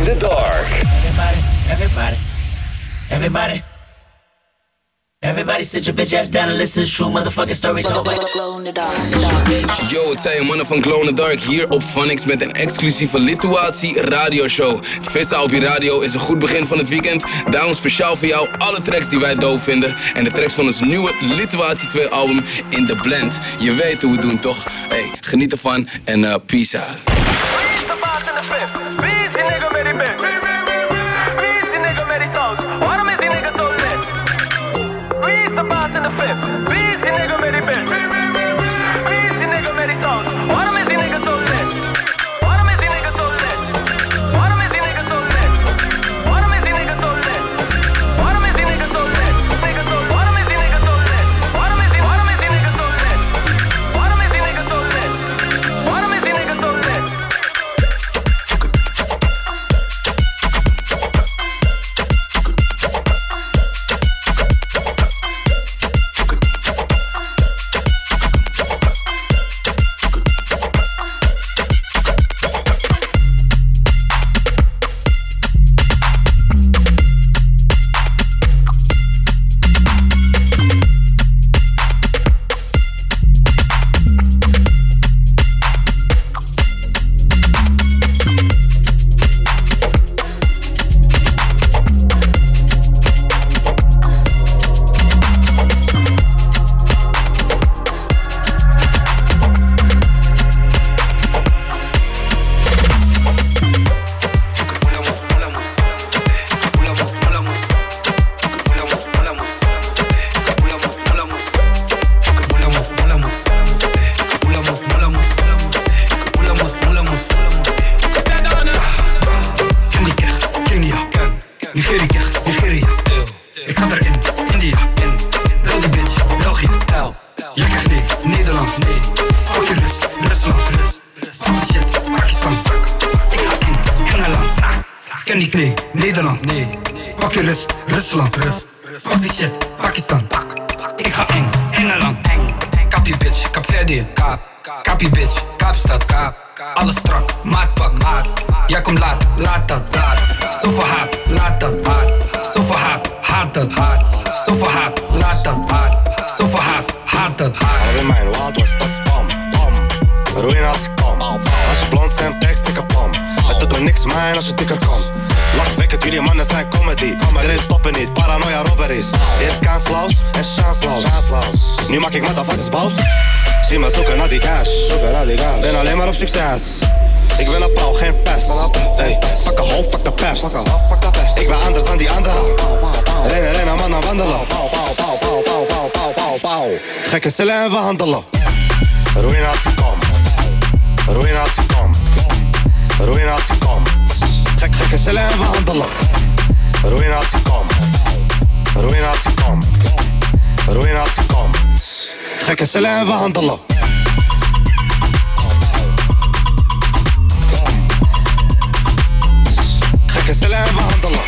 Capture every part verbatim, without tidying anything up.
the Dark. Everybody, everybody, everybody. Everybody sit your bitch ass down and listen to true motherfucking stories. Glow in the dark. Yo, het zijn mannen van Glow in the Dark hier op Funix met een exclusieve Lituatie radioshow. Het vissen op je radio is een goed begin van het weekend. Daarom speciaal voor jou alle tracks die wij doof vinden. En de tracks van ons nieuwe Lituatie twee album in The Blend. Je weet hoe we het doen toch? Hey, geniet ervan en uh, peace out. Nu maak ik motherfuckers boos. Zie me zoeken naar die cash. Ben alleen maar op succes. Ik ben een pauw, geen pest. Hey, fuck a hoe, fuck de pers. Ik ben anders dan die anderen. Rennen, rennen, mannen wandelen. Gekke cellen en we handelen. Ruïnatie kom. Ruïnatie kom. Ruïnatie kom. Gek, gekke cellen en we handelen. Ruïnatie kom. Ruïnatie kom. Ruïnatie kom. Gekke cellen en we handelen. Gekke cellen en we handelen.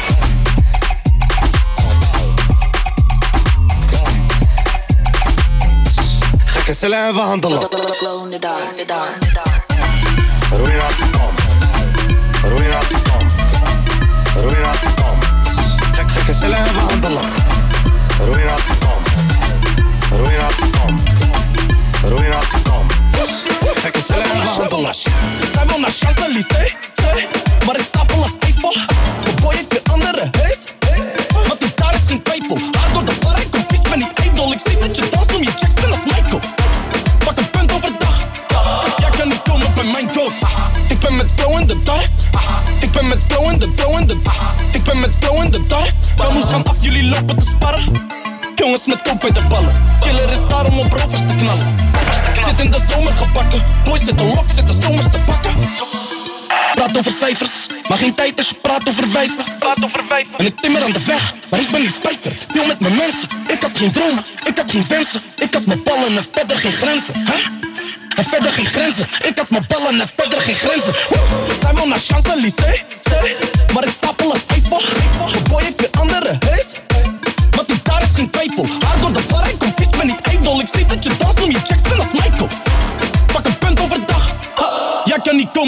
Gekke cellen en we handelen. Glow in the dark. Ruïnatie kom. Ruïnatie kom. Ruïnatie kom. Gek, gekke cellen en we handelen. Ruïnatie kom. Ruïnatie kom. Ruïnatie kom. Gekke cellen en we handelen. Zij wil naar Champs-Élysées, maar ik stapel als Eiffel. Mijn boy heeft weer andere huis, want die daar is geen twijfel. Haar door de var, ik kom vies, ben niet ijdel. Ik zie dat je dans, noem je Jackson als Michael. Pak een punt overdag, jij kan niet komen bij mijn goal. Ik ben met glow in the dark. Ik ben met glow in the, glow in the. Ik ben met glow in the dark. Dan moest gaan af, jullie lopen te sparren. Jongens met kop bij de ballen. Killer is daarom om rovers te knallen. Zit in de zomer gebakken. Boys zitten lok, zitten zomers te pakken. Praat over cijfers, maar geen tijd als je praat over wijven. Praat over wijven. En ik timmer aan de weg, maar ik ben niet spijker. Deel met mijn mensen. Ik had geen dromen, ik had geen wensen. Ik had mijn ballen en verder geen grenzen. Huh? En verder geen grenzen. Ik had mijn ballen en verder geen grenzen. Zij wil naar Champs-Élysées, maar ik stapel als Eiffel. Mijn boy heeft weer andere huis, want die daar is geen twijfel. Haar door de var, ik kom vies, ben niet ijdel. Ik zie dat je dans, noem je Jackson als Michael. Pak een punt overdag, jij kan niet komen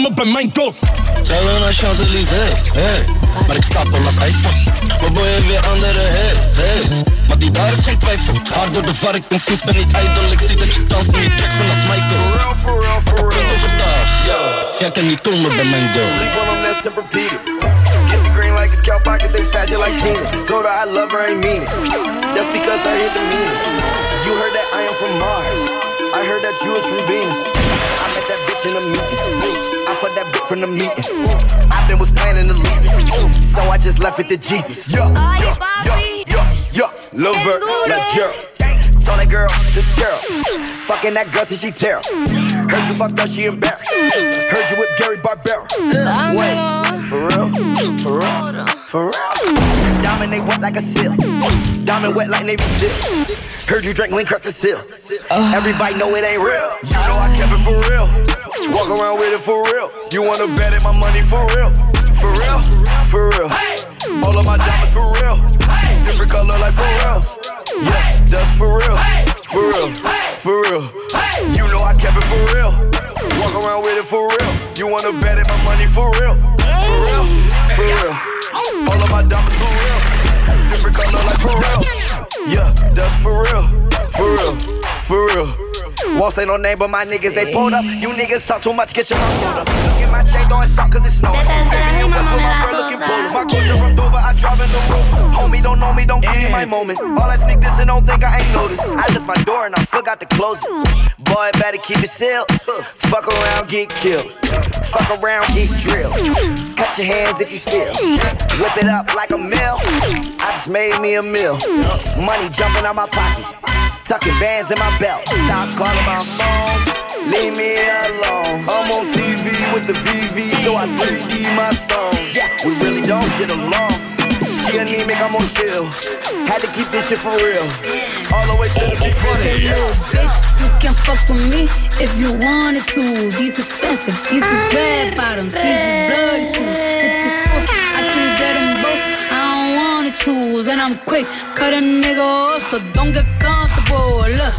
me bij mijn doel. Zullen naar Champs-Élysées, hey. Maar ik stapel als iPhone. Mijn boy heeft weer andere hits, hits. Maar die daar is geen twijfel. Hard door de var, ik ben vies, ben niet idol. Ik zie dat je danst met die Jackson als Michael. For real, for real, for real. Overdag, yo. Jij kan niet komen bij mijn girl. Sleep on them, that's Tempur-Pedic. Get the green like it's cow pockets, they fat you like Keenan. Told her I love her, ain't mean it. That's because I hit the meanest. You heard that I am from Mars. I heard that you was from Venus. I met that bitch in a meeting. I fucked that bitch from the meeting. I been was planning to leave it, so I just left it to Jesus. Yo, yo, yo, yo, yo, Lil Vert, like Gerald. Told that girl to Gerald. Fucking that girl till she tear. Heard you fucked up, she embarrassed. Heard you with Gary Barbera. Wait, for real? For real? For real? Diamond they wet like a seal. Diamond wet like Navy SEAL. Heard you drink lean, crack the seal. Everybody know it ain't real. You know I kept it for real. Walk around with it for real. You wanna bet it, my money for real. For real? For real. All of my diamonds for real. Different color like for reals. Yeah, that's for real. For real. For real. You know I kept it for real. Walk around with it for real. You wanna bet it, my money for real. For real. For real. All of my diamonds for real. Different color like for reals. Yeah, that's for real. For real. For real. Won't say no name, but my niggas, they pulled up. You niggas talk too much, get your mouth showed up. Look at my chain throwing salt cause it's snowing. Vivian West with my friend looking polar. My culture from Dover, I drive in the road. Homie, don't know me, don't give me my moment. All that sneak this and don't think I ain't noticed. I left my door and I forgot to close it. Boy, better keep it sealed. Fuck around, get killed. Fuck around, get drilled. Cut your hands if you steal. Whip it up like a mill. I just made me a meal. Money jumping out my pocket. Tucking bands in my belt. Stop calling my phone. Leave me alone. I'm on T V with the V V, so I three D my stones. Yeah, we really don't get along. She anemic, I'm on chill. Had to keep this shit for real. All the way to the big funny. Hey, little bitch, you can fuck with me if you wanted to. These expensive, these is red bottoms, these is bloody shoes. Hit the store, I can get them both. I don't wanna choose, and I'm quick, cut a nigga off, so don't get comfortable. Look,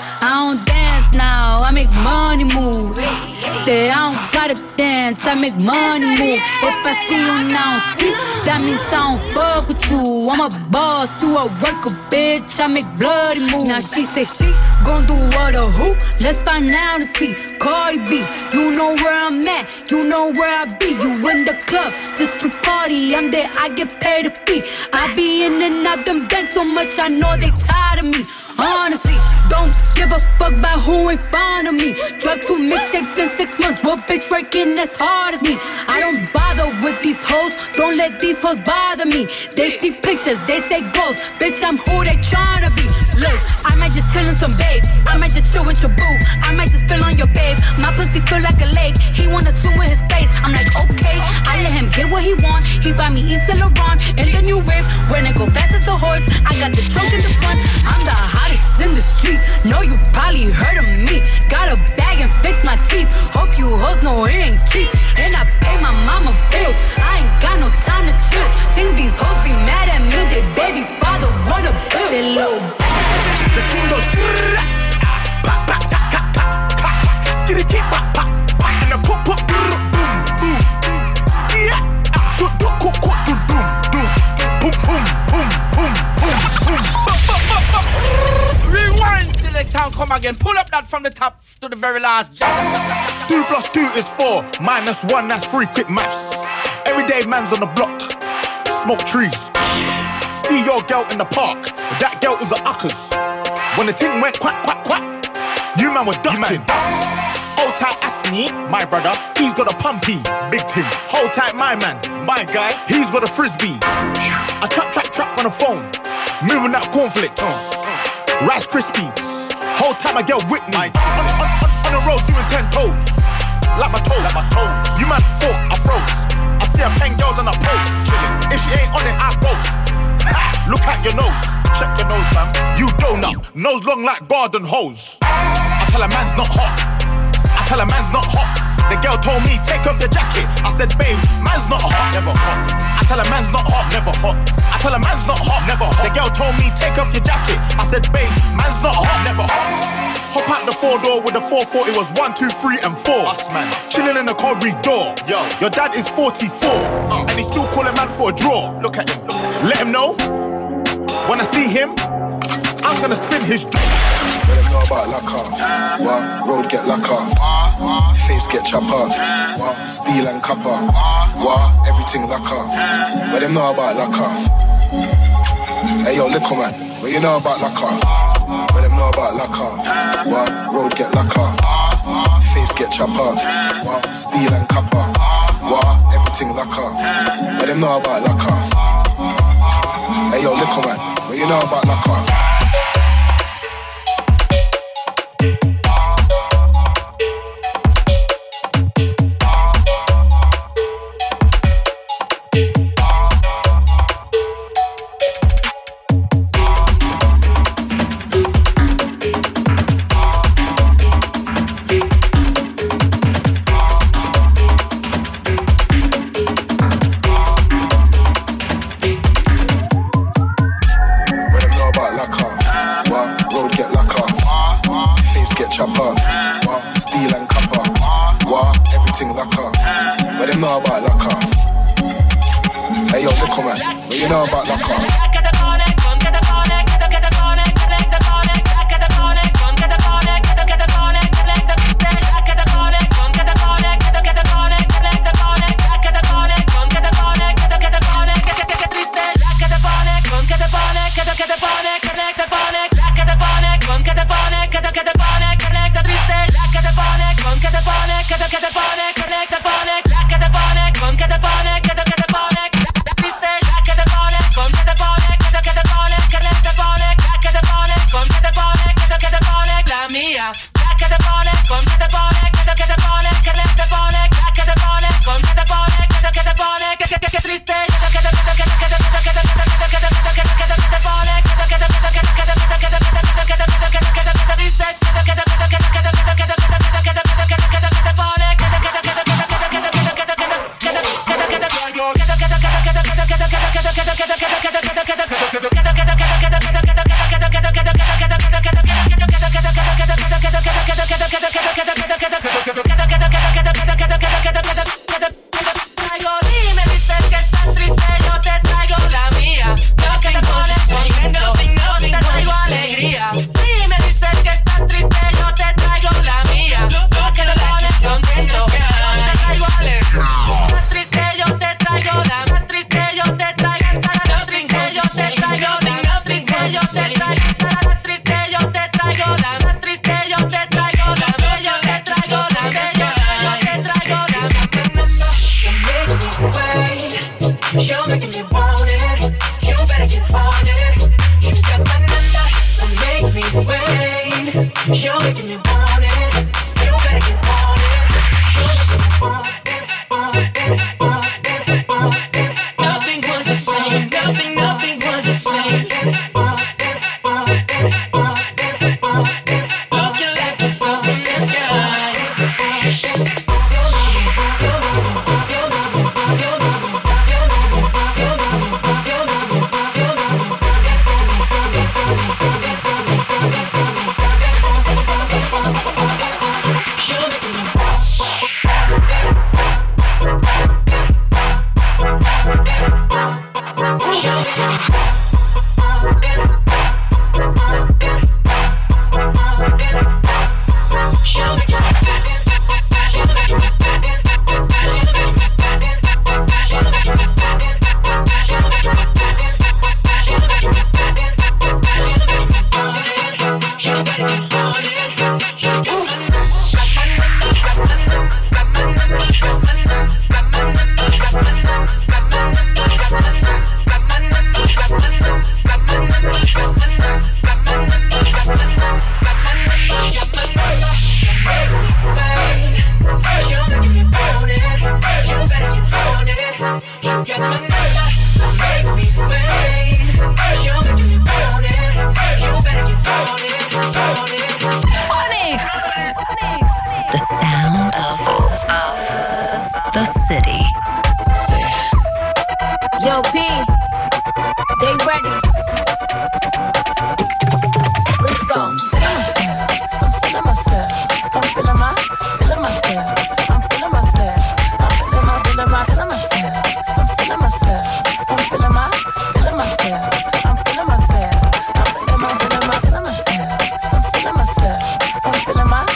I don't dance now, I make money move. Say I don't gotta dance, I make money move. If I see you now speak, that means I don't fuck with you. I'm a boss, you a worker, bitch, I make bloody moves. Now she say she gon' do what or who? Let's find out and see. Cardi B, you know where I'm at, you know where I be. You in the club, just to party, I'm there, I get paid a fee. I be in and out them banks so much, I know they tired of me. Honestly, don't give a fuck about who in front of me. Drop two mixtapes in six months, what bitch working as hard as me? I don't bother with these hoes, don't let these hoes bother me. They see pictures, they say goals, bitch I'm who they tryna be. Look, I might just chill in some babe, I might just chill with your boo, I might just spill on your babe. My pussy feel like a lake, he wanna swim with his face. I'm like okay, I let him get what he want. He buy me Yves Saint Laurent and the new whip. When it go fast as a horse, I got the trunk in the front. I'm the hottest in the street, know you probably heard of me. Got a bag and fix my teeth, hope you hoes know it ain't cheap. And I pay my mama bills, I ain't got no time to chill. Think these hoes be mad at me, they baby father wanna build a little. The team goes pop, pop, pop, pop, pop. Skitty keep pop, pop, pop. And the pop, pop, boom, boom, boom. Skia, do, do, do, do, do, do, boom, boom, boom, boom, boom, boom. Rewind, select and come again. Pull up that from the top to the very last jump. Two plus two is four, minus one, that's three. Quick maths. Everyday man's on the block, smoke trees. See your girl in the park, that girl was a uckers. When the ting went quack, quack, quack, you man were ducking. Hold tight Asney, my brother, he's got a pumpy, big ting. Hold tight my man, my guy, he's got a frisbee. I trap, trap, trap on the phone, moving out cornflakes, uh, Rice Krispies. Hold tight my girl Whitney, on, on, on, on the road doing ten toes, like my toes, like my toes. You man thought I froze, I see a pen girl on a pose, chilling. If she ain't on it, I boast. Look at your nose, check your nose fam. You donut, nose long like garden hose. I tell a man's not hot, I tell a man's not hot. The girl told me take off your jacket, I said babe, man's not hot, never hot. I tell a man's not hot, never hot. I tell a man's not hot, never hot. The girl told me take off your jacket, I said babe, man's not hot, never hot. Hop out the four door with the four forty was one, two, three, and four. Us, man. Chilling in the corridor. Yo, your dad is forty-four, uh. and he's still calling man for a draw. Look at him. Let him know. When I see him, I'm gonna spin his door. Let them know about lacquer. What? Road get lacquer. Face get chopper. What? Steel and copper. What? Everything lacquer. Let them know about lacquer. Hey yo, little man, what you know about lacquer? Let them know about lacquer. What? Road get lacquer. Face get chopper. What? Steel and copper. What? Everything lacquer. Let them know about lacquer. Hey yo, little man, what you know about lacquer?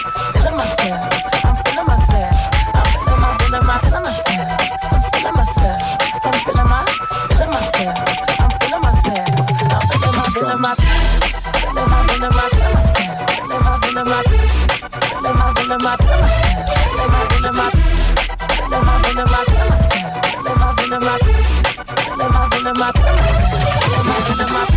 feeling myself. I'm feeling myself. I'm feeling my, feeling my, feeling myself. I'm feeling myself. I'm feeling my, feeling myself. I'm feeling myself. I'm feeling my, feeling my, feeling my, feeling my, feeling myself. Feeling my, feeling my, feeling my, feeling my, feeling myself. Feeling my, feeling my, feeling my, feeling my, feeling myself. Feeling my, feeling my, feeling my, feeling my, feeling myself. Feeling my, feeling my.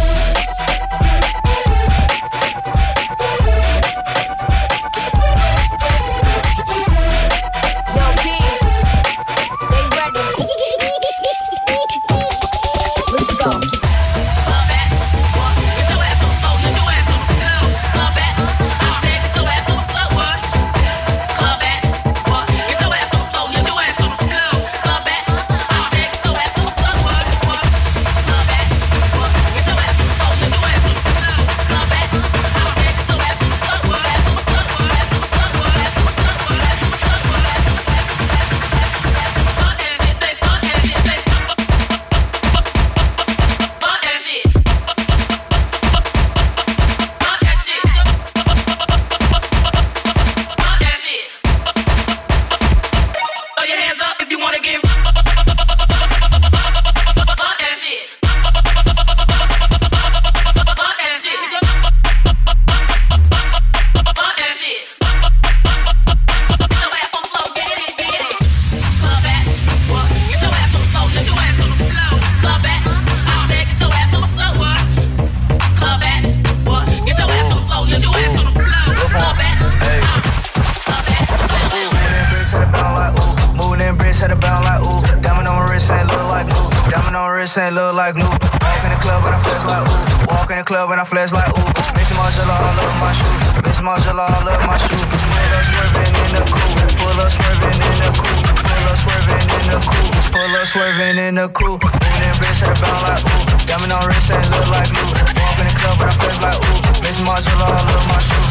Ain't look like Luke. Walk in the club and I flex like ooh. Walk in the club and I flex like ooh. Mix Margiela all over my shoe. Mix Margiela all over my shoe. Pull up swerving in the coupe. Pull up swerving in the coupe. Pull up swerving in the coupe. Pull up swerving in the coupe. Moving in bitch at the bound like ooh. Diamond on wrist ain't look like Luke. Walk in the club and I flex like ooh. Mix Margiela all over my shoe.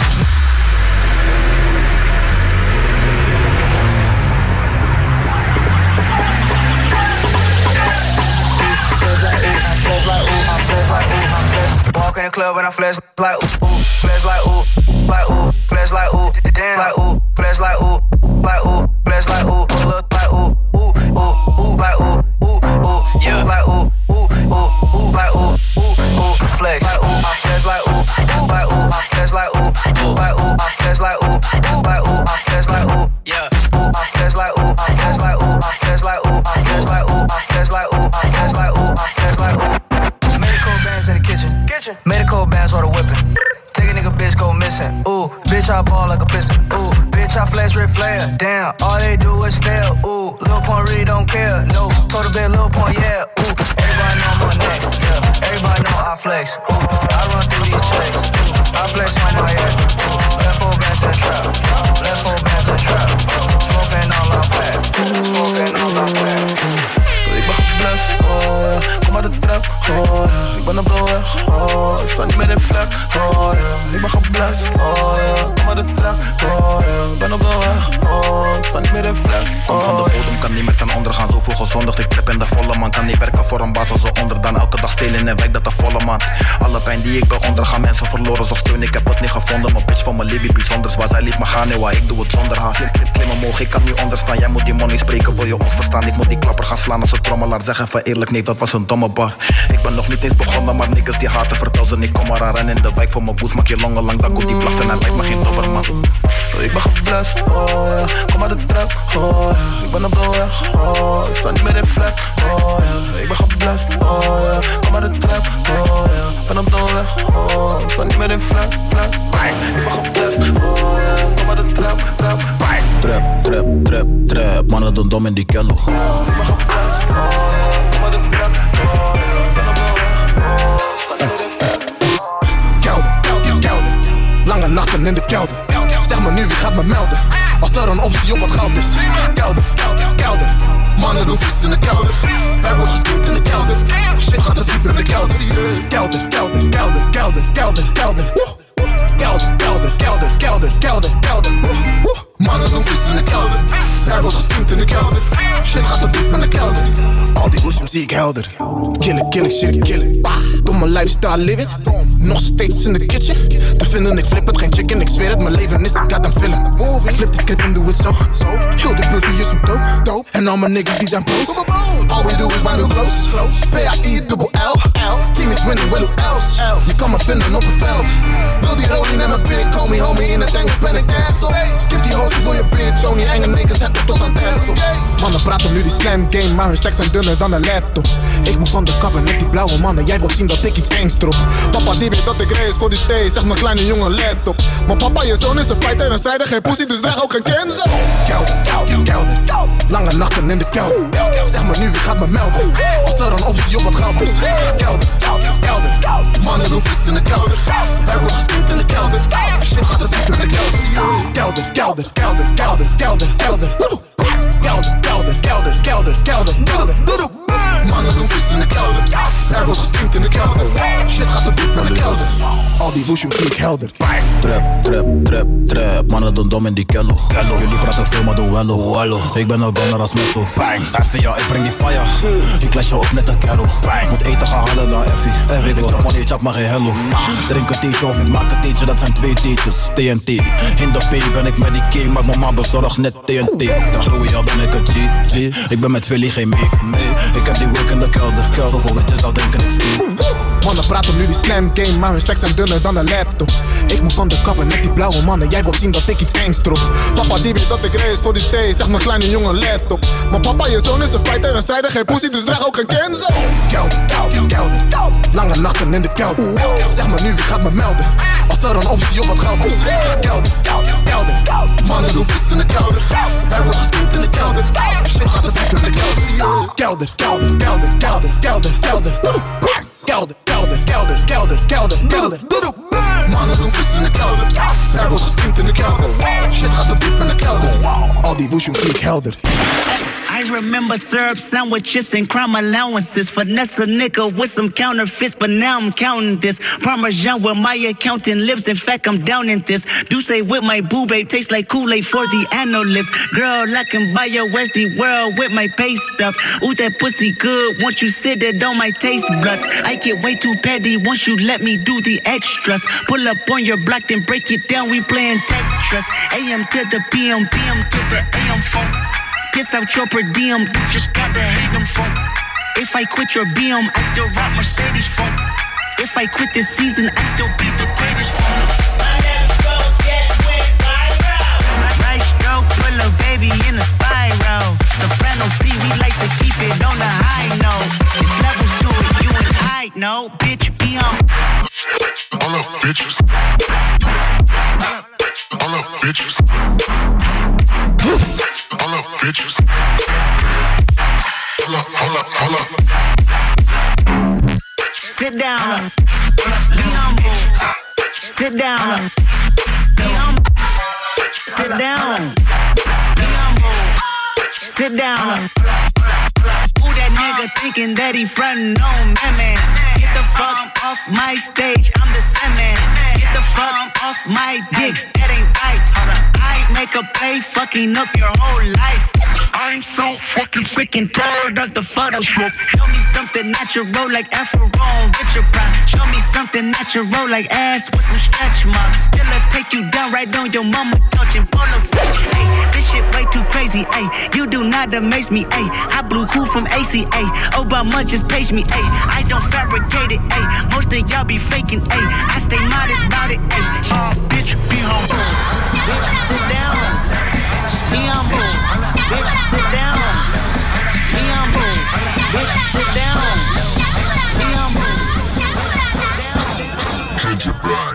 Walk in the club and I flex like ooh, ooh, flex like ooh, like ooh, flex like ooh, damn like ooh, flex like ooh, like ooh, flex like ooh, look like ooh, ooh, ooh, ooh, like ooh, ooh, ooh, yeah, like ooh, ooh, ooh, ooh, like ooh, ooh, ooh, flex like ooh, I flex like ooh, ooh, like ooh, I flex like ooh, ooh, like ooh, I flex like ooh, ooh, like ooh, I flex like ooh, yeah, ooh, I flex like ooh, I flex like ooh, I flex like ooh, I flex like ooh, I flex like ooh, I flex like ooh, I flex like ooh. Medical bands in the kitchen. Medical bands or the whipping. Take a nigga bitch go missing. Ooh, bitch I ball like a piston. Ooh, bitch I flex red flare. Damn, all they do is stare. Ooh, Lil Pump really don't care. No, total bit Lil Pump, yeah. Ooh, everybody know my neck. Yeah, everybody know I flex. Ooh, I run through these checks. Ooh, I flex on my head. Ooh, left four bands in the trap. Left four bands in the trap. Smoking all our plat. Smoking all our plat. Ik ben geblest, oh ja, kom uit de trap, oh ja. Ik ben op de weg, oh, ik sta niet meer in vlek, oh ja. Ik ben geblest, oh ja, kom uit de trap, oh ja. Ik ben op de weg, oh, ik sta niet meer in vlek, oh. Kom van de bodem, kan niet meer ten onder gaan, zoveel gezondigd. Ik trip in de volle man, kan niet werken voor een baas als ze onder. Dan elke dag stelen in de wijk, dat de volle man. Alle pijn die ik ben onder, gaan mensen verloren zoals steun. Ik heb het niet gevonden, mijn bitch van mijn Libby bijzonders. Waar zij lief me gaan, nee, waar ik doe het zonder haar. Klim, klim, klim omhoog, ik kan niet onderstaan. Jij moet die money spreken, wil je ons verstaan. Ik moet die klapper gaan slaan als een trommelaar. Zeg even eerlijk, nee, dat was een domme bar. Ik ben nog niet eens begonnen, maar niggas die haten, vertel ze niet, kom maar aan. En in de wijk voor mijn boes, maak je longen lang, dan komt die placht en hij lijkt me geen dobberman. Ik ben geblest, oh ja, kom uit de trap, oh ja. Ik ben op de weg, oh, ik sta niet meer in vlek, oh ja. Ik ben geblest, oh ja, kom uit de trap, oh ja. Ik ben op de weg, oh, ik sta niet meer in vlek, vlek. Ik ben geblest, oh ja, kom uit de trap, trap. Trap, trap, trap, trap, mannen doen dom in die kello. Ik ben geblest, oh ja, kom uit de trap, oh ja. Ik ben op de weg, oh, ik sta niet meer in vlek. Kelder, kelder, kelder, lange nachten in de kelder. Zeg maar nu, wie gaat me melden? Als er een optie op wat goud is. Kelder, kelder, mannen doen vies in de kelder. Er wordt gesnoept in de kelder. Shit gaat er diep in de kelder. Kelder, kelder, kelder, kelder, kelder, kelder. Kelder, kelder, kelder, kelder, kelder, kelder. Mannen doen vies in de kelder. Er wordt gesnoept in de kelder. Shit gaat er diep in de kelder. Al die oesem zie ik helder. Kill it, kill it, shit, kill it. Doe mijn lifestyle live it. Nog steeds in de kitchen. De vinden, ik flip het, geen chicken, ik zweer het, mijn leven is een goddamn film. Ik flip die script en doe het zo, zo. Heel de buurt die is op dope, dope. En al mijn niggas die zijn boos. All we do is my new close. P A I dubbel L, L. Team is winning, well who else? Je kan me vinden op het veld. Wil die rolie naar mijn pik, call me homie, in het Engels ben ik Denzel. Skip die hoes, ik wil je bitch, Tony, enge niggas, heb ik tot aan Denzel. Mannen praten nu die slam game, maar hun stacks zijn dunner dan een laptop. Ik moet van de cover met die blauwe mannen, jij wilt zien dat ik iets engs drop. Papa die weet dat ik race voor die thee, zeg mijn kleine jongen let op. Maar papa, je zoon is een fighter en strijder, geen pussy, dus draag ook een Kenzo. Kelder, kelder, kelder, lange nachten in de kelder. Zeg maar nu, wie gaat me melden? Als er een optie op wat geld is. Kelder, kelder, kelder, mannen doen vis in de kelder. Er wordt gestemd in de kelder. Shit gaat het diep in de kelder. Kelder, kelder, kelder, kelder, kelder, kelder. Kelder, kelder, kelder, kelder, kelder, kelder. Mannen doen vis in de kelder. Er wordt gestemd in de kelder. Shit gaat het diep in de kelder. Al die woesje klinkt helder. Trap, trap, trap, trap. Mannen doen dom in die kello. Jullie praten veel, maar doen wello. Ik ben een gunner als Messo. Even ja, ik breng die fire. Ik laat je op net een kerel. Moet eten gaan halen dan Effie. Ik wil money, chap maar geen hello. Drink een theetje of ik maak een theetje, dat zijn twee theetjes. T N T. In de P ben ik met die king, maar mama bezorgt net T N T. Dag Louis, al ben ik een G, G. Ik ben met Philly, geen mee, mee. Ik heb die work in de kelder. Zoveel wat je zou denken, ik ski. Mannen praten nu die slam game, maar hun stacks zijn dunner dan een laptop. Ik moet van de cover met die blauwe mannen, jij wilt zien dat ik iets engs drop. Papa die weet dat ik race voor die thee, zeg mijn kleine jongen let op. Maar papa, je zoon is een fighter en strijder, geen pussy, dus draag ook een Kenzo. Kelder, kelder, kelder, lange nachten in de kelder. Zeg maar nu, wie gaat me melden? Als er een optie op wat geld is. Kelder, kelder, kelder, mannen doen vis in de kelder. Er wordt gestemd in de kelder. Shit gaat het diep in de kelder. Kelder, kelder, kelder, kelder, kelder, kelder. Kelder, kelder, kelder, kelder, kelder, kelder. Mannen doen vis in de kelder. Er wordt gestemd in de kelder. Shit gaat er diep in de kelder. Al die woesje klinkt helder. I remember syrup sandwiches and crime allowances. Finesse a nigga with some counterfeits, but now I'm counting this. Parmesan where my accountant lives, in fact I'm down in this. Do say with my boo babe, tastes like Kool-Aid for the analyst. Girl, I can buy your Westie world with my pay stub. Ooh, that pussy good, once you sit it on my taste buds. I get way too petty once you let me do the extras. Pull up on your block, then break it down, we playing Tetris. A M to the P M, P M to the A M phone. Piss out your per diem, you just gotta hate them folk. If I quit your B M, I still rock Mercedes folk. If I quit this season, I still be the greatest folk. Right stroke, put a baby in a spiral. Soprano C, we like to keep it on the high note. There's levels to it, you and I know. Bitch, be on. All up, bitches. All up, bitches. All up, bitches. Hold up, hold up, hold up. Sit down. Be humble. Sit down. Be humble. Sit down. Be humble. Sit down. Who that nigga thinking that he frontin' on me, man? Get the fuck off my stage, I'm the Sandman. Get the fuck off my dick, that ain't right. I make a play, fucking up your whole life. I'm so fucking sick and tired of the Photoshop. Show me something natural like Afro on Richard Pryor. Show me something natural like ass with some stretch marks. Still I take you down right on your mama couch in polo set. Hey, this shit way too crazy. Hey, you do not amaze me. Hey, I blew cool from A C A. Obama just paged me. Hey, I don't fabricate it. Hey, most of y'all be faking. Hey, I stay modest about it. Hey, oh bitch, be humble. Bitch, sit down. Be humble. Bitch, sit down. Be humble. Bitch, sit down. Be humble. Hit your back.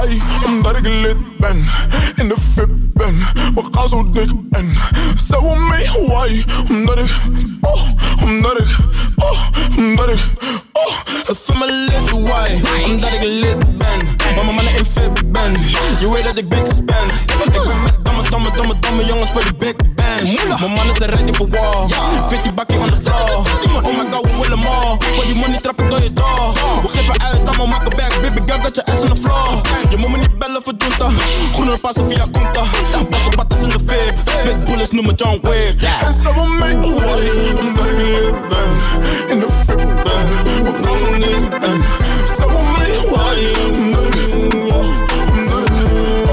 why? Omdat ik lid ben, in de V I P ben. We gaan zo dik en zijn we mee, why? Omdat ik, oh, omdat ik, oh, omdat ik, oh. Ze vinden me lid, why? Omdat ik lid ben, maar mijn mannen in V I P ben. Je weet dat ik big spend, want ik ben met domme, domme, domme, domme jongens voor de big bands. Mijn mannen zijn ready for war, fifty bakkie on the floor. Oh my god, we willen more, voor die money trap ik door je door. We geven uit, allemaal maken back, baby girl, got your ass on the floor. Je moet me niet bellen voor Junta, groene passen via Kunta. Bosse patas in de V I P, spit bullets, noem me John Wick. En ze wil mee, why? Omdat ik lid ben, in de V I P ben. We gaan zo dik en ze wil mee, why? Omdat ik, omdat ik,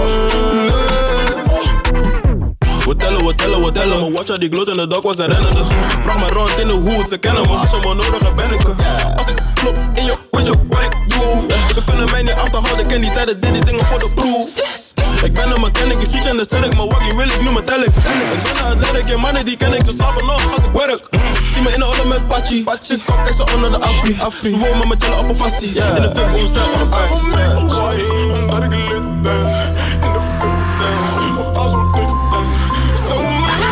we tellen, we tellen, we tellen. Mijn watcher die gloed in de dak was een rennende. Vraag me rond in de hoed, ze kennen me. Als je me nodig hebt ben ik er. Als ik klop in je, weet je wat ik doe. Ze kunnen mij niet achterhouden, ik ken die tijden, dit die dingen voor de crew. Ik ben een mechanic, ik schiet je in de sterk. Mijn waggie wil ik, nu metallic. Ik ben een athletic, je mannen die ken ik. Ze slapen nog als ik werk. Zie me in de olle met Pachi. Sinds kok kijk ze onder de afri. Ze wonen met me chillen op een fassie. In de V I P omzet als ijs. Omdat ik lid ben, in de V I P ben. We gaan zo dik ben. Zo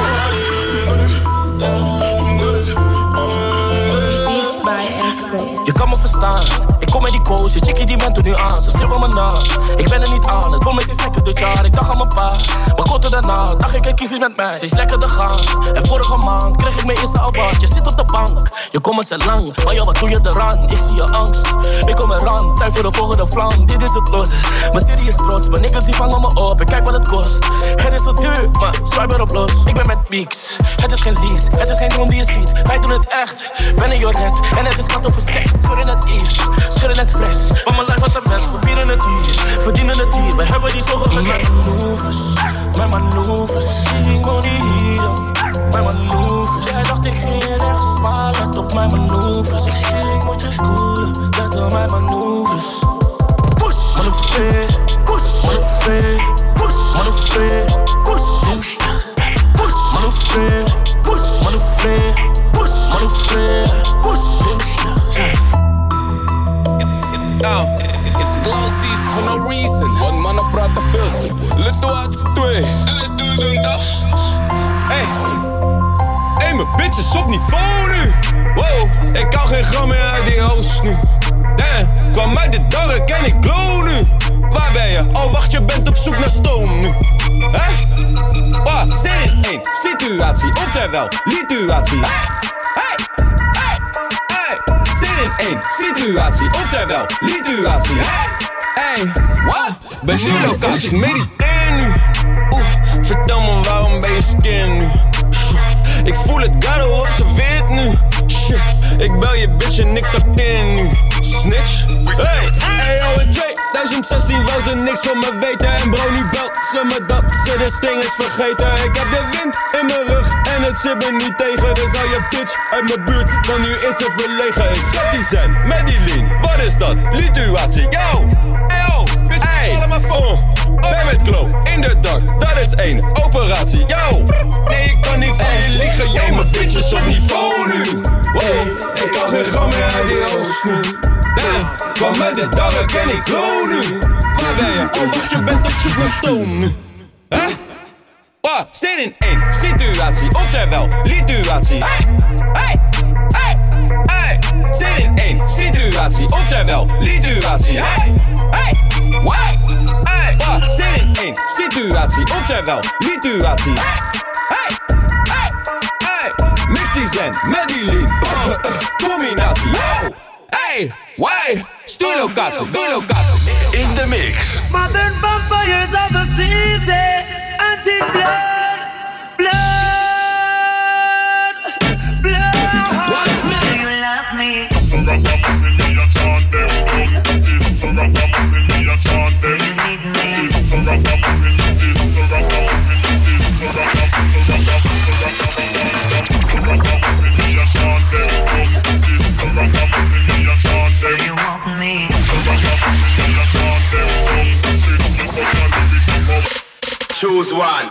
je kan me verstaan, ik kom met die koos, je chickie die bent er nu aan, ze schreeuwen mijn naam. Ik ben er niet aan, het voor me is lekker dit jaar, ik dacht aan mijn pa. Maar korter daarna, dacht ik, kijk kiefjes met mij, steeds lekkerder gaan. En vorige maand kreeg ik mijn eerste album, je zit op de bank. Je komt met z'n lang, maar ja, wat doe je eraan? Ik zie je angst, ik kom eraan, tijd voor de volgende vlam. Dit is het lot, mijn serie is trots, mijn niggas die vangen me op, ik kijk wat het kost. Het is zo duur, maar zwaai erop los. Ik ben met Beeks, het is geen lease, het is geen droom die je ziet. Wij doen het echt, ben in your head, en het is kat over stacks. Schudden het East, schudden het fresh. Want mijn life was een mes, we vieren het hier, verdienen het hier. We hebben die zorgen gekend. Mijn manoeuvres, mijn manoeuvres. Ik woon niet hier, mijn manoeuvres. Jij dacht ik ging rechts, maar let op mijn manoeuvres. Ik zie, ik moet je schoolen, let op mijn manoeuvres. Push, manoeuvre, push, manoeuvre, push, manoeuvre, push, push, manoeuvre, push, manoeuvre, push, manoeuvre, push. Now, it's glow season for no reason. Want mannen praten veel te veel. Little uit z'n twee. Hey, hey, mijn bitch is op niveau nu. Wow, ik kan geen gram meer uit die host nu. Damn, kwam uit de dark en ik glow nu. Waar ben je? Oh wacht, je bent op zoek naar stoom nu. Hè? Wat? Zin in één situatie, oftewel situatie. Hey, hey, hey. Zin in één situatie, oftewel situatie. Hey, hey, wat? Ben nu locatie, ik mediteer nu. Oeh, vertel me waarom ben je skin nu? Ik voel het, Gado observeert nu. Shit, ik bel je bitch en ik tacteer nu. Snitch, hey, hey yo, in twintig zestien wou ze niks van me weten. En bro, nu belt ze me dat ze de sting is vergeten. Ik heb de wind in mijn rug en het zit me niet tegen. Dus al je bitch uit mijn buurt, dan nu is ze verlegen. Ik heb die zen met die lean, wat is dat? Situatie, yo, hey yo, bitch, hey, allemaal vol. Ben met glow, in the dark, dat is één operatie, yo. Nee, ik kan niet van je liegen, yo, mijn bitch is op niveau nu. Wow, ik kan geen gram meer uit die hoofd nu. Damn, kwam met de dark en ik glow nu. Waar ben je? Oh wacht, je bent op zoek naar stoom nu. Hè? Huh? Wat? Zit in één situatie, oftewel situatie. Hey, hey, hey, hey. Zit in één situatie, oftewel situatie. Hey, hey, what? Hey, wat? Zit in één situatie, oftewel situatie. Hey, hey, hey, hey. Mix die zen met die lean. Combinatie, yo. Hey, why? Stuurlocatie, stuurlocatie. In de mix. Modern vampires of the city. Anti blood, blood, blood. What? Do you love me? Choose one.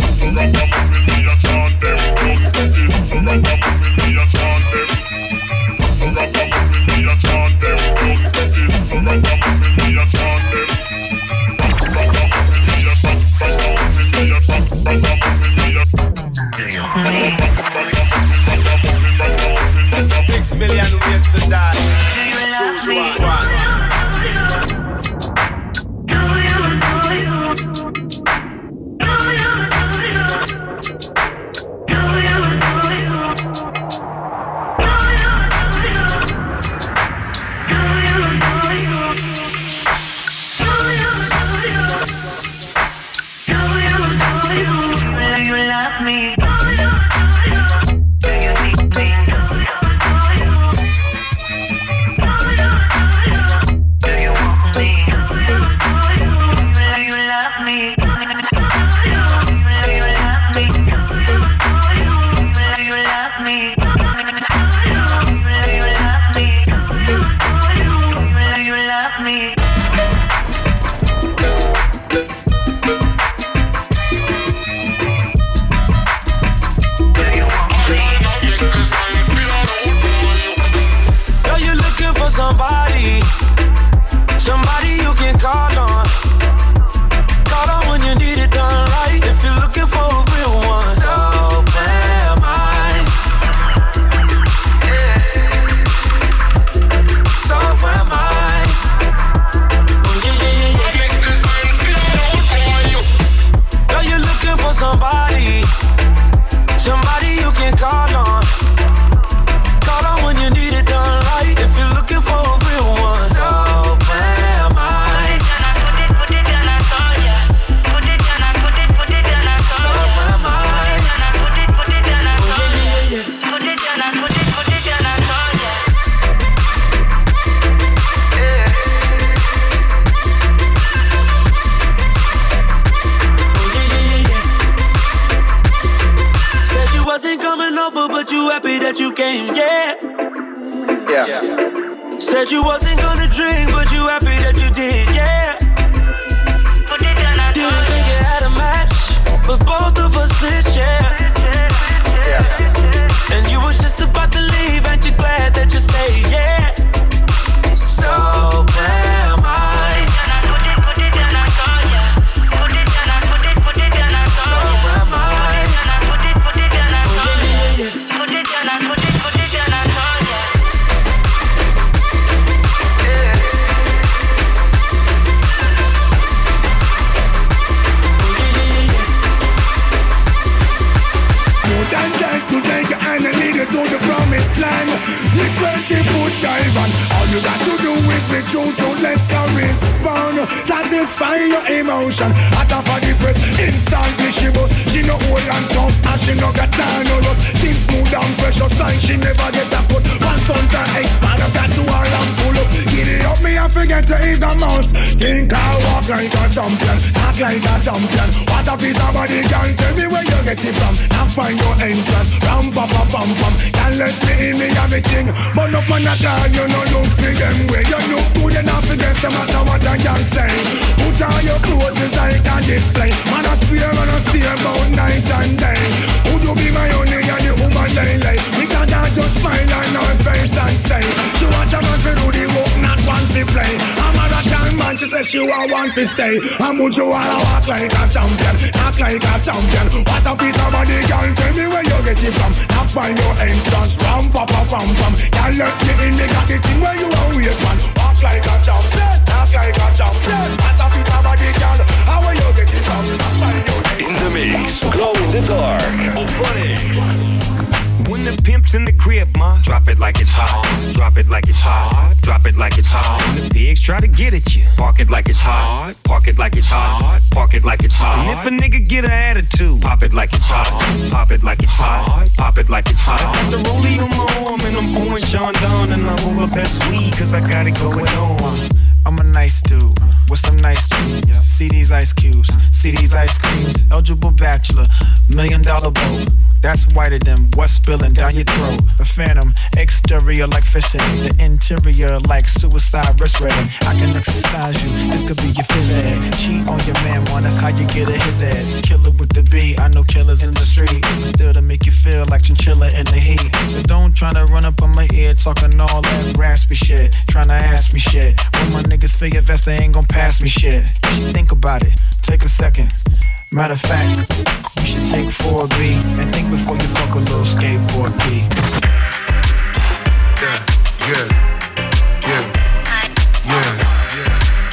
game, yeah. Yeah. yeah. Said you wasn't gonna drink, but you happy that you did, yeah. Didn't think it had a match, but both of us did, yeah. Yeah. And you was just about to leave, and you're glad that you stayed, yeah. So am I. So am I. Oh yeah, yeah, yeah. Put it down, put it, put it down, I told ya. Yeah. Oh yeah, yeah, yeah. More than time to take you and I lead you to the promised land. Me twenty foot dive and all you got to do is be true, so let's correspond. Satisfy your emotion. At a for the press, instantly she bust. She no old and tough and she no got time no rust. Things smooth and precious like she never get a put. One son to expand up that to her and pull up. Get it up, me I forget to is a mouse. Think I walk like a champion, act like a champion. What a piece of body, girl, tell me where you get it from. Now find your entrance, ram pa pa pam pam. Can't let me in, me have a thing. But no man at all, you no look for them way. You look good enough to guess no matter what I can say. Put on your clothes, it's like a display. Man a swear, man a steer about night and day. Would you be my only and the woman they lay? We can't just smile on her face and say she want a man to do the work, not want to play. I'm a time man, she says she want one to stay. And would you wanna walk like a champion, act like a champion? What a piece of body, girl, tell me where you get it from. Not by your entrance, ram pa pa pam pam. Can't let me in, they got the thing where you are weird man. Walk like a champion, act like a champion. What a piece of body, girl, how will you get it from? Not by your entrance. In the mix, glow in the dark, on Phonics. When the pimp's in the crib, ma, drop it like it's hot. Drop it like it's hot. Drop it like it's hot. When the pigs try to get at you, park it like it's hot. Park it like it's hot. Park it like it's hot. And if a nigga get an attitude, pop it like it's hot. Pop it like it's hot. Pop it like it's hot. I got the rollie on my arm and I'm pouring Sean Don and I'm over best weed cause I got it going on. I'm a nice dude with some nice dreams. See these ice cubes, see these ice creams. Eligible bachelor, million dollar boat. That's whiter than what's spilling down your throat. The phantom, exterior like fishing, the interior like suicide risk rating. I can exercise you, this could be your phys ed. Cheat on your man, one, that's how you get a his ed. Killer with the B, I know killers in the street. Still to make you feel like chinchilla in the heat. So don't try to run up on my ear talking all that raspy shit. Trying to ask me shit. When my niggas feel your vest, they ain't gon' pass me shit. You should think about it, take a second. Matter of fact, you should take four B and think before you fuck a little skateboard B. Yeah, yeah, yeah, yeah, yeah.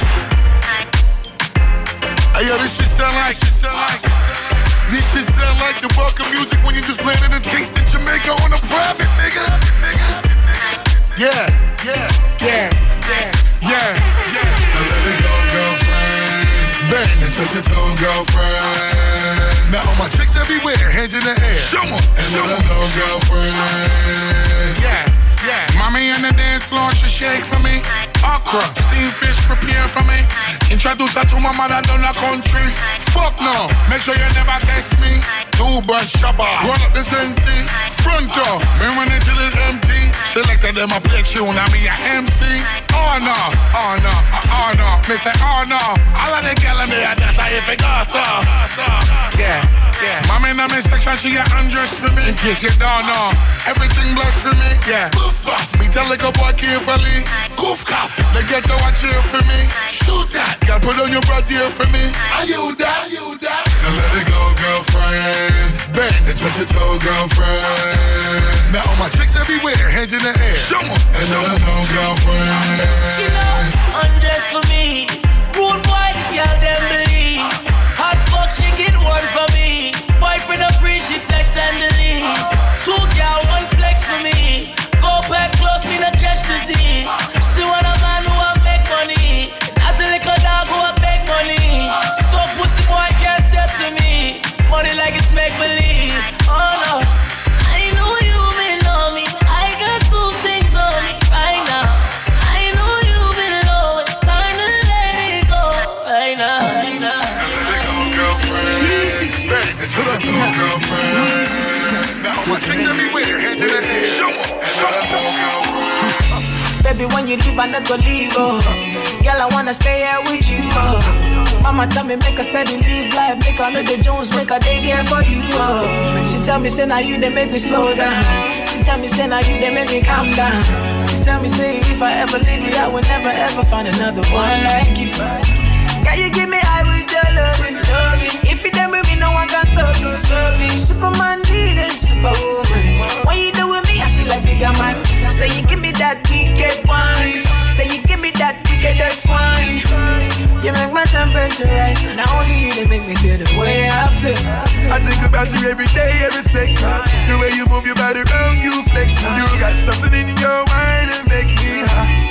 Hey yo, this shit sound like, shit sound like, this shit sound like the welcome music when you just landed in Kingston, Jamaica on a private, nigga. Yeah, yeah, yeah, yeah, yeah, yeah. Now let it go, girlfriend. Bang and touch your toe, girlfriend. Now all my chicks everywhere, hands in the air. Show 'em, and show 'em, no girlfriend. Yeah, yeah. Mommy on the dance floor, she shake for me. Okra, steamed fish, prepare for me. Introduce her to my mother down the country. Fuck no, make sure you never test me. Two bunch chopper, run up the Sensi. Front door, me run it till it's empty. Selected them a play tune, I be a M C. Oh no, oh no, oh no. Me say oh no, all of the girls in there, that's how you think also. Yeah, yeah. Mommy in my section, she get undressed for me. In case you don't know, everything blessed for me. Yeah, goof buff. Me tell the boy carefully. Goof cough. They get to watch here for me. Shoot that. Girl, put on your brassiere for me. Are you that? Are you that? Now let it go, girlfriend. Bend and touch your toe, girlfriend. Now all my chicks everywhere, hands in the air. Show 'em, and let 'em know, girlfriend. You know, undress for me. Rude boy, the girl them believe. Hot fuck, she get one for me. Boyfriend appreciate text and delete. Two girl, one flex for me. Go back close, me not catch disease. She want a man who a make money. Not a little dog who a beg money. So pussy boy can't step to me. Money like it's make believe. Oh no. I know you may know me. I got two things on me right now. I know you've been low. It's time to let it go right now. Right now. Let it go, girlfriend. Bang and touch your toe, girlfriend. Now My chicks everywhere, hands in the air. Show 'em, show 'em. Baby, when you leave, I not go leave, oh. Girl, I wanna stay here with you, oh. Mama tell me make a steady live life, make her know the Jones, make a day there for you, oh. She tell me say now you they make me slow down. She tell me say now you they make me calm down. She tell me say if I ever leave you, I will never ever find another one like you. Girl, you give me high with your loving, loving. If you done with me, no one can stop you, stop me. Superman leading, superwoman. When you do with me, I feel like bigger man. Say you give me that wicked wine. Say you give me that wickedest wine. You make my temperature rise. Not only you, they make me feel the way I feel. I think about you every day, every second. The way you move your body around, you flexing. You got something in your mind that make me high.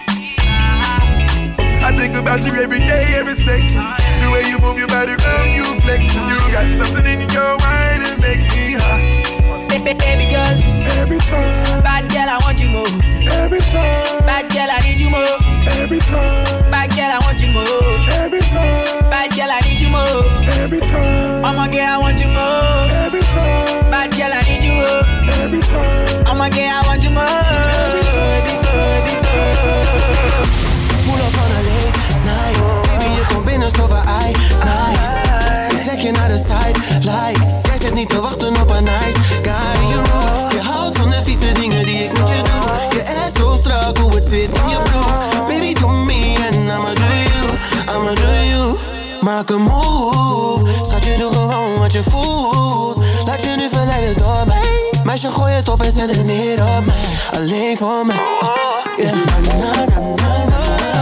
I think about you every day, every second. The way you move your body around, you flexing. You got something in your mind that make me high. Baby, baby girl, every time. Bad girl, I want you more. Every time. Bad girl, I need you more. Every time. Bad girl, I want you more. Every time. Bad girl, I need you more. Every time. I'm a girl, I want you more. Every time. Bad girl, I need you more. Every time. I'm a girl, I want you more. This good, this good. Pull up on a late night. Baby, je komt binnen zo van ai, nice. Ik trek je naar de side, like. Jij zit niet te wachten op een nice guy. Je rude, je houdt van de vieze dingen die ik met je doe. Je ass zo strak, hoe het zit in je broek. Baby, do me and I'ma do you, I'ma do you. Maak een move, schat je doe gewoon wat je voelt. Laat je nu verleiden door mij. Meisje, gooi het op en zet het neer op mij. Alleen voor mij, yeah. Na, na, na, na, na.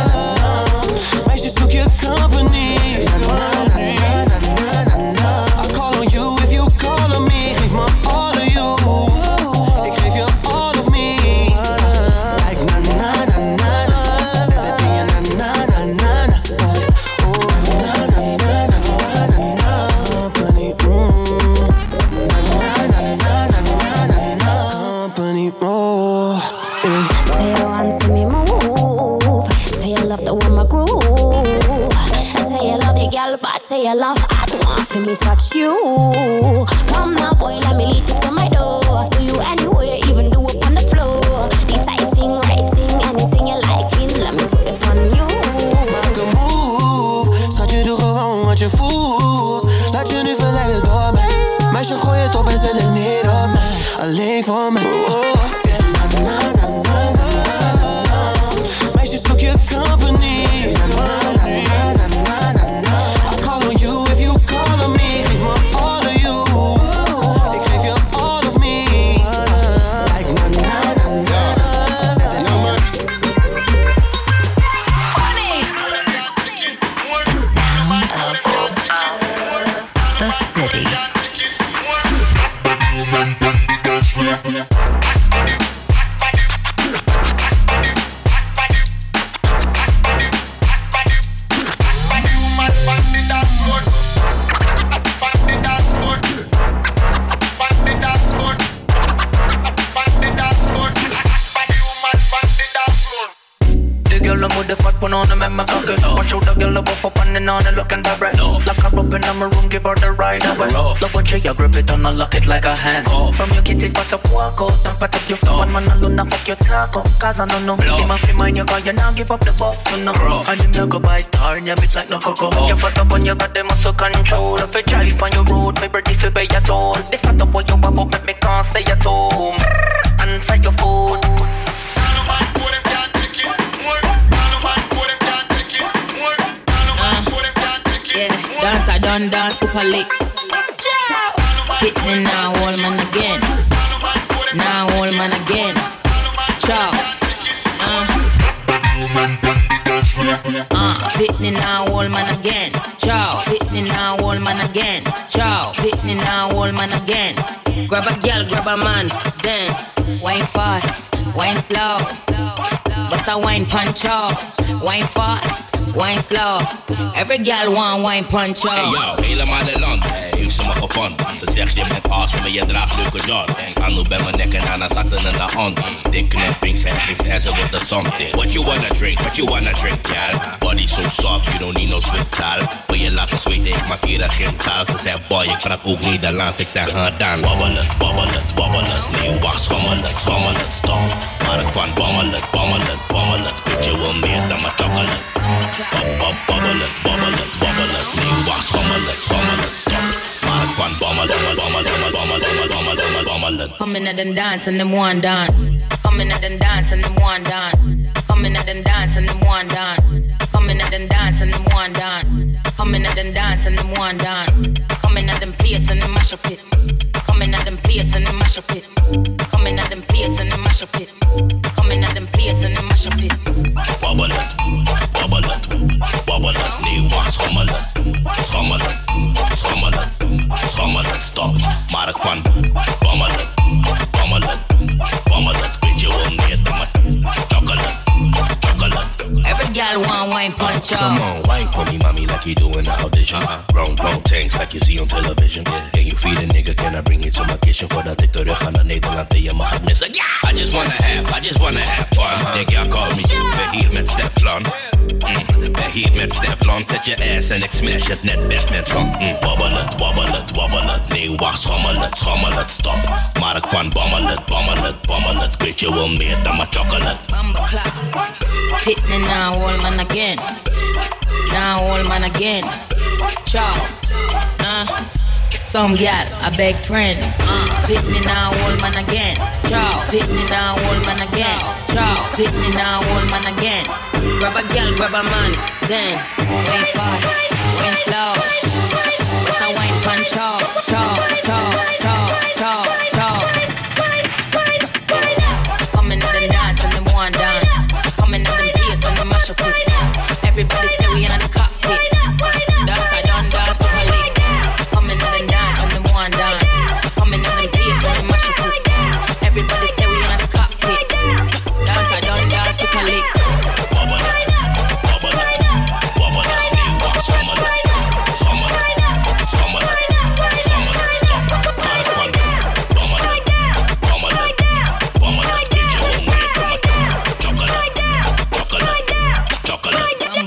Meisje, zoek je company. Na, na, na, na, na, na, na. I call on you if you call on me. Geef me all of you. Ik geef je all of me. Like na, na, na, na, na. Zet het in je na, na, na, na, na. Oh, na, na, na, na, na, na. Company, mm. Na, na, na, na, na, na, na. Company, oh. Say you want to see me move. Say you love the one my groove. Say you love the girl, but say you love I don't want to me touch you. Come now, boy, let me lead you to my door. Do you anywhere, even do it on the floor. The tight thing, right thing, anything you like it, let me put it on you. Maak een move, schat je doe gewoon wat je voelt. Laat je nu verleiden door mij. Meisje, gooi het op en zet het neer op mij. Alleen voor mij, oh, yeah. Na, na, na, na, na. Meisje, zoek je company. Na, na, na, na, na, na, na. I call on you if you call on me. Geef me all of you. Ik geef je all of me. Like na, na, na, na, na. Zet het nummer. Phonics. The sound of the city. The fat put on the man, my cock it off. Watch out the girl above up and on and looking that right. Lock her up in my room, give her the ride away. Love when she you grip it and I lock it like a hand. From your kitty fat up, walk out and pat up your stuff. One man alone and fuck your taco, cause I don't know. Him off in mind, you call you now give up the buff to no. And him no go bite turn your bit like no cocoa. You fat up when you got the muscle control. If you drive on your road, me ready for pay your toll. The fat up when you pop up, make me can't stay at home. Answer your phone. Dance, I done dance, poop a lick. Hit me now, old man again. Now, old man again. Ciao. Uh. Uh, hit me now, old man again. Ciao. Hit me now, old man again. Ciao. Hit me now, old man again. Grab a girl, grab a man. Then wine fast, wine slow. Bust a wine punch up. Wine fast, wine slow. Every girl want wine punch up. Hey yo, helemaal de land. sommige van. Ze zegt je bent awesome, maar je draagt leuke Jordans. Anu bij mijn nek en Anna zaten in de hand. Dik knap, pinks, headpings en ze wordt de something. What you wanna drink, what you wanna drink, yeah. Body so soft, you don't need no sweet taal. Wil je laten zweten, ik maak hier geen zaal. Ze zegt boy, ik praat ook Nederlands, ik zeg ha dan. Babbelen, babbelen, babbelen. Nee, wacht, schommelen, schommelen, stop. Mark van bammelen, bammelen, bammelen. Weet je wel meer dan mijn chocolate. Bab, bab, babbelen, babbelen, babbelen. Nee, wacht, schommelen, schommelen, stop. Mark van bammelen, bammelen, bammelen, bammelen, bammelen. Coming at them dance and them one dance. Coming at them dance and them one dance. Coming at them dance and them one dance. Coming at them dance and them one dance. Coming at them dance and them one dance. Coming at them place and them mash up it. Coming at them place and them mash up it. Coming at them place and them mash up it. Coming at them place and them mash up it. Wobble it, wobble it, wobble it. Nee, wacht, schommel it, schommel it, schommel it, schommel it. Stop, Mark van bammel it, bammel it, bammel it. Weet je wel meer dan mijn chocolate, chocolate. Every girl want wine punch up. Come on, wine for me, mommy, like you do in the audition. Uh-huh. Round, round tanks like you see on television. Yeah. Can you feed a nigga? Can I bring you to my kitchen? Voordat ik terug ga naar Nederland en je mag het missen. Yeah! I just wanna have, I just wanna have fun. Uh-huh. Denk jij call me, ben hier met Steflon. Mm. Ben hier met Steflon. Zet je ass en ik smash het net Batman van. Mm. Wobble it, wobble it, wobble it. Nee, wacht, schommel het, schommel het, stop. Mark van bammel het, bammel het, bammel het. Weet je wel meer dan mijn chocolate. Bumperclap. Hitting now, old man again. Now, old man again. Ciao. Uh. Some gal, a big friend. Uh, pick me now, old man again. Ciao. Pick me now, old man again. Ciao. Pick me now, old man again. Grab a gal, grab a man. Then, went fast, went slow. What's a wine punch? Ciao, ciao, ciao, ciao, ciao, ciao. Coming to them dance and them one dance. Coming to them pace and them mash up it. Everybody say we in the cockpit. Dance, I done dance to her leg. Coming to them dance and them one dance. Coming to them pace and them mash up it. Everybody say we in the cockpit. Dance, I done dance to her leg. Wobble it, wobble it, wobble it. Nee, wacht, schommel it, schommel it, schommel it, schommel it, stop. Mark van bammel it, bammel it, bammel it. Weet je wel meer dan mijn chocolate, chocolate, chocolate.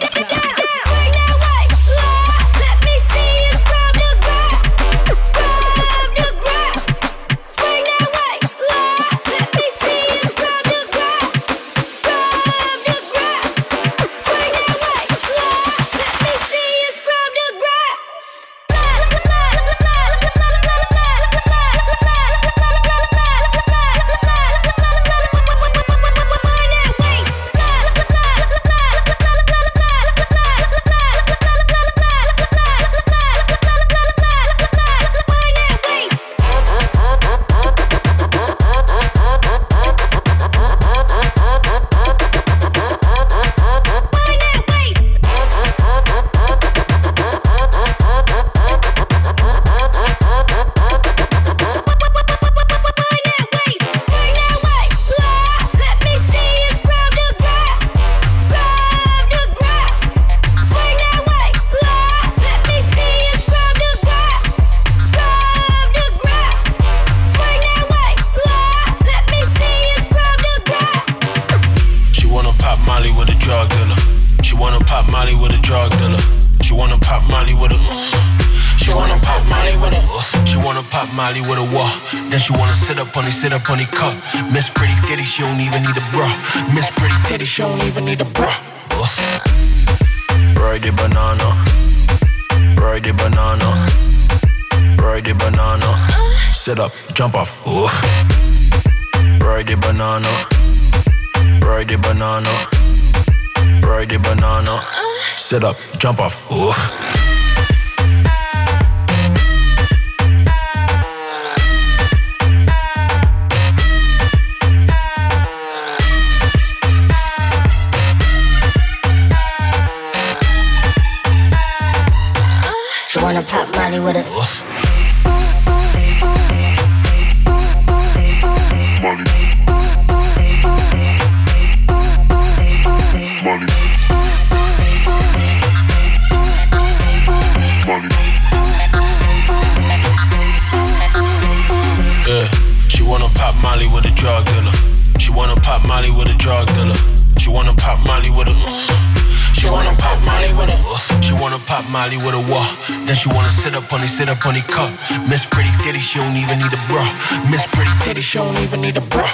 Sit up on the cup. Miss Pretty Titty, she don't even need a bra. Miss Pretty Titty, she don't even need a bra. Oof. Ride the banana. Ride the banana. Ride the banana. Sit up, jump off. Oof. Ride the banana. Ride the banana. Ride the banana. Sit up, jump off. Oof. Wanna pop Molly with it. Molly. Molly. Molly. drug dealer. She wanna pop Molly with a drug dealer. She wanna pop Molly with a. She wanna pop Molly with a. She wanna pop Molly with a what? Then she wanna sit up on the sit up on the cup. Miss Pretty Titty, she don't even need a bra. Miss Pretty Titty, she don't even need a bra.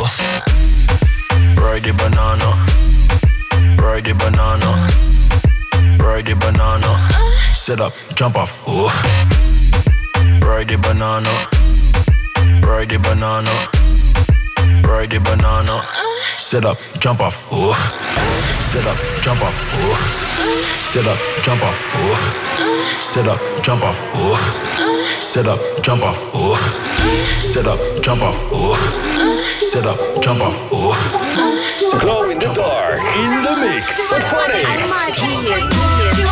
Ride the banana, ride the banana, ride the banana. Sit up, jump off. Oof. Ride the banana, ride the banana, ride the banana. Sit up, jump off. Oof. Sit up, jump off. Oof. Sit up, jump off. Oof. Sit up, jump off. Oof. Sit up, jump off. Oof. Sit up, jump off. Oof. Sit up, jump off. Oof. Glow in the dark, in the mix. Wat fun is.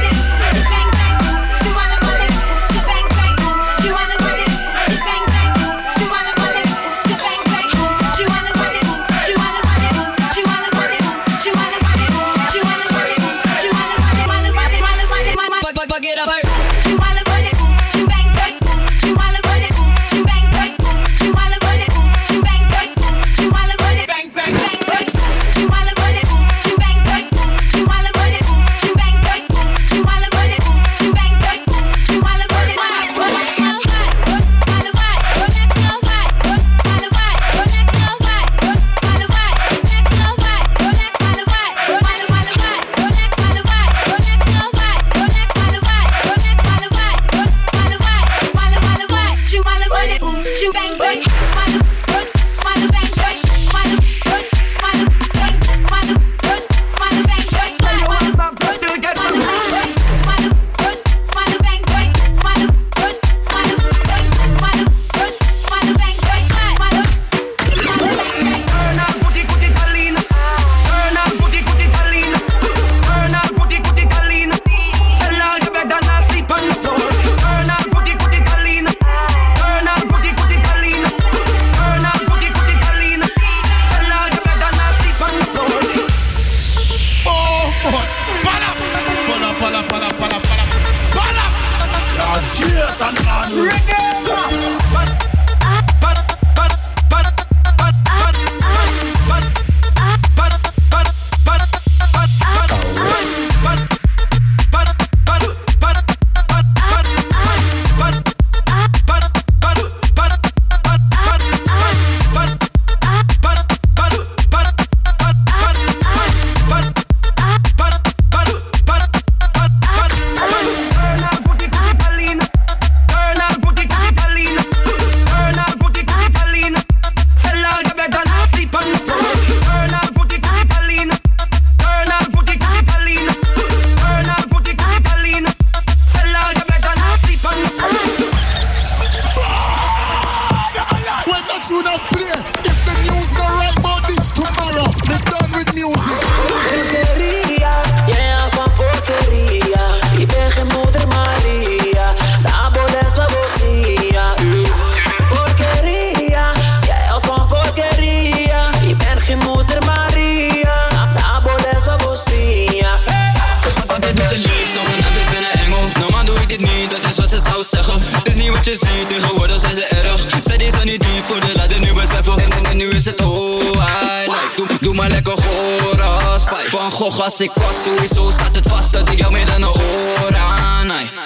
Als ik was, sowieso staat het vast dat ik jou meer dan een oor aan.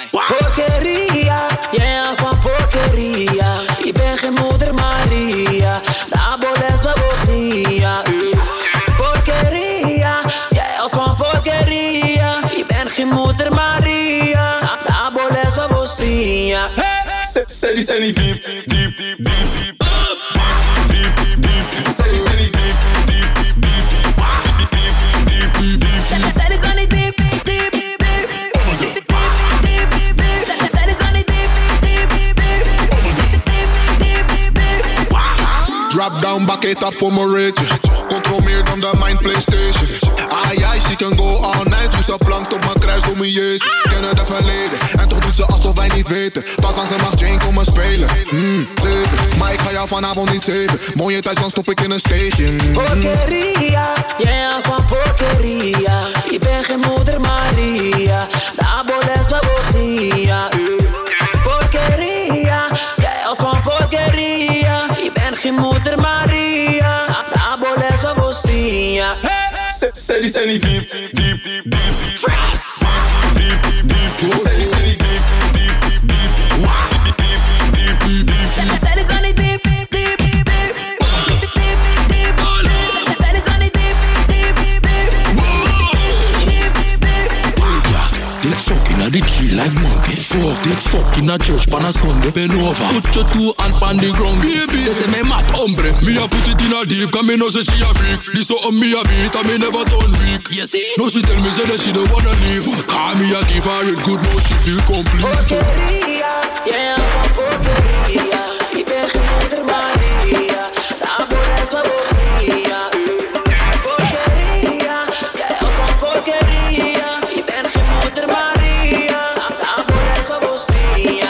Porqueria, jij houdt van porqueria. Je bent geen moeder Maria. La boles babosia. Porqueria, jij houdt van porqueria. Je bent geen moeder Maria. La boles babosia. Zij die zijn niet diep, diep, diep, diep, diep, diep, diep. Zij die zijn niet diep, diep, diep, diep. Drop down, back it up voor mijn ritje. Control meer dan de mijn PlayStation. Ai ai, she can go all night. Hoe ze plankt op mijn kruis om mijn Jezus. Kennen de verleden, en toch doet ze alsof wij niet weten. Pas aan ze mag Jane komen spelen. Mm, zeven, maar ik ga jou vanavond niet zeven. Mooie thuis, dan stop ik in een steegje. Mm. Porqueria, jij houdt van porqueria. Je bent geen moeder Maria. La boles babosia. Porqueria, jij houdt van porqueria. Je bent geen moeder Maria. Steady, steady, deep, deep, deep, deep, deep, deep, deep, steady, steady, deep, deep, deep, deep, deep, deep, deep. Steady, steady, deep, deep, deep, deep, deep, deep. Steady, steady, deep, deep, deep, deep, deep, deep. Yeah, this fucking a the tree like monkey. Fuck this fucking a church pan a Sunday. Bend over, put your two hands pan the ground, baby. They say me mad hombre, me a put it in a deep. Cause me know say she a freak. This so me a beat and me never turn weak. You see? No, she tell me say that she don't wanna leave. Call me a give her it good, now she feel complete. Porquería, yeah, van porquería. Ik ben geen moeder Maria. La bola tu aborría. Porquería, yeah, van porquería. Ik ben geen moeder Maria. La bola tu aborría.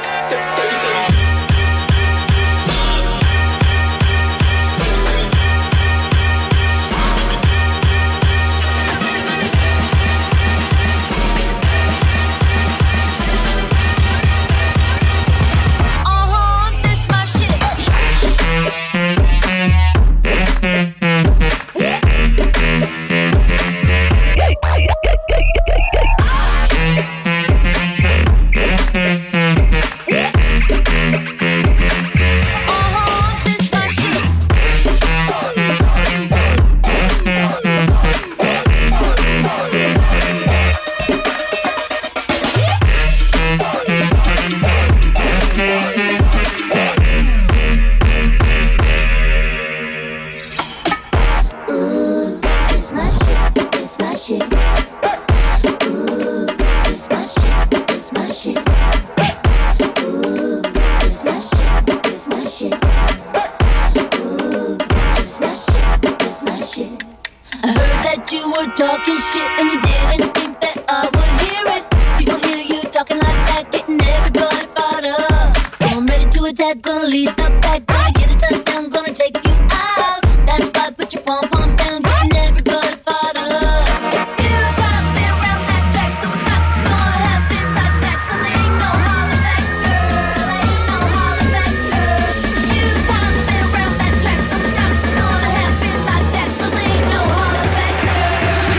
Talking shit and you didn't think that I would hear it. People hear you talking like that, getting everybody fired up. So I'm ready to attack, gonna lead the pack, gonna get a touchdown, gonna take you out. That's right, put your pom poms down, getting everybody fired up. Few times been around that track, so it's not just gonna happen like that. Cause there ain't no holler back, girl. Ain't no holler back, girl. Few times been around that track, so it's not just gonna happen like that. Cause there ain't no holler back, girl.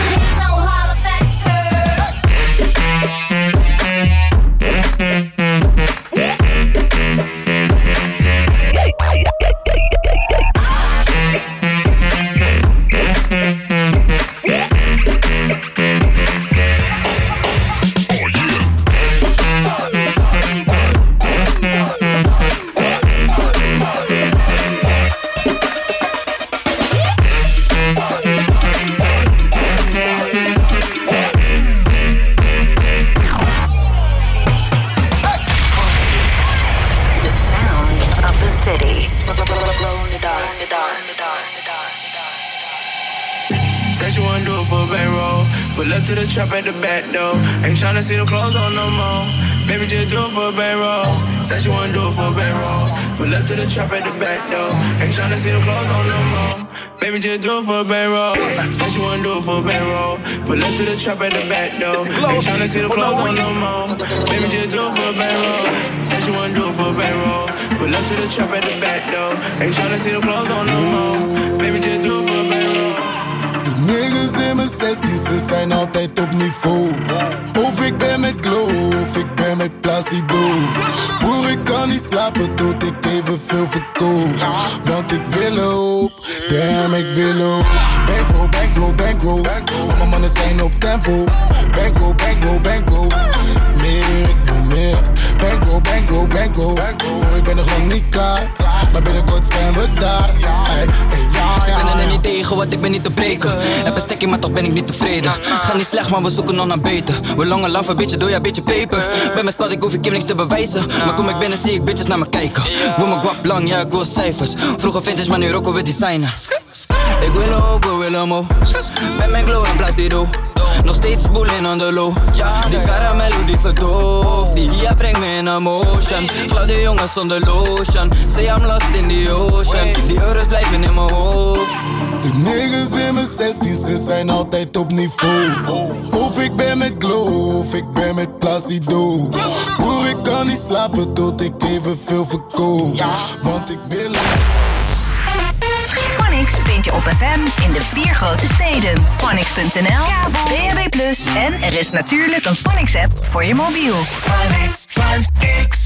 Trap at the back door. Ain't tryna see the clothes on no more. Baby, just do it for a bankroll. Said she wanna do it for a bankroll. Pull up to the trap at the back door. Ain't tryna see the clothes on no more. Baby, just do it for a bankroll. Said she wanna do it for a bankroll. Pull up to the trap at the back door. Ain't tryna see the clothes on no more. Baby, just do it for a bankroll. Said she wanna do it for a bankroll. Pull up to the trap at the back door. Ain't tryna see the clothes on no more. Baby, just do it for a bankroll. De niggas in mijn zestien, ze zijn altijd op niveau. Of ik ben met Glow, of ik ben met Placido. Broer, ik kan niet slapen tot ik evenveel verkoop. Want ik wil op, damn, ik wil op. Bankroll, bankroll, bankroll. Al mijn mannen zijn op tempo. Bankroll, bankroll, bankroll. Meer, ik wil meer. Bankroll, bankroll, bankroll. Broer, ik ben nog lang niet klaar. Maar binnenkort zijn we daar. Hey, hey, ja, ja. Ik ben er niet tegen, want ik ben niet te breken. Heb een stekje, maar toch ben ik niet tevreden. Ga niet slecht, maar we zoeken nog naar beter. We langen love, een beetje door, ja, beetje peper. Ben mijn squad, ik hoef ik heb niks te bewijzen. Maar kom ik binnen, zie ik bitches naar me kijken. Wil mijn guap lang, ja, ik wil cijfers. Vroeger vintage, maar nu rocken we designen. Ik wil op, we willen mo. Ben mijn glow en Placido. Nog steeds boeling on the low. Die caramelo die verdooft. Die hier brengt me in emotion. Gladde jongens zonder lotion. Say I'm lost in the ocean. Die euro's blijven in mijn hoofd. De niggas in mijn zestien, ze zijn altijd op niveau. Of ik ben met Glow, of ik ben met Placido. Broer, ik kan niet slapen tot ik evenveel verkoop. Want ik wil... Phonics vind je op F M in de vier grote steden. Phonics punt n l, kabel, D A B plus, en er is natuurlijk een Phonics app voor je mobiel. Phonics, Phonics.